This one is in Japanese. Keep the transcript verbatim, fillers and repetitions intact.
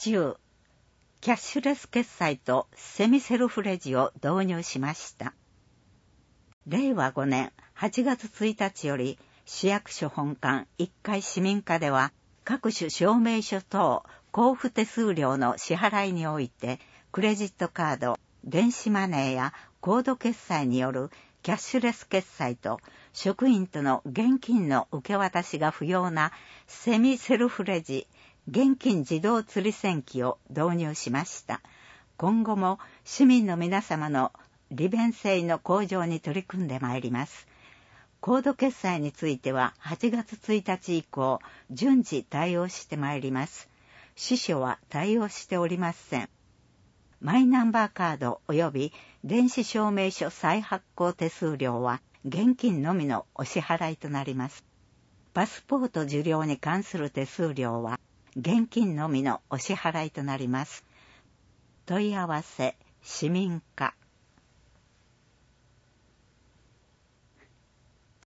中、キャッシュレス決済とセミセルフレジを導入しました。れいわごねんはちがつついたちより市役所本館いっかい市民課では各種証明書等交付手数料の支払いにおいてクレジットカード、電子マネーやコード決済によるキャッシュレス決済と職員との現金の受け渡しが不要なセミセルフレジ、現金自動釣り銭機を導入しました。今後も市民の皆様の利便性の向上に取り組んでまいります。コード決済についてははちがつついたち以降、順次対応してまいります。支所は対応しておりません。マイナンバーカード及び電子証明書再発行手数料は現金のみのお支払いとなります。パスポート受領に関する手数料は現金のみのお支払いとなります。問い合わせ、市民課。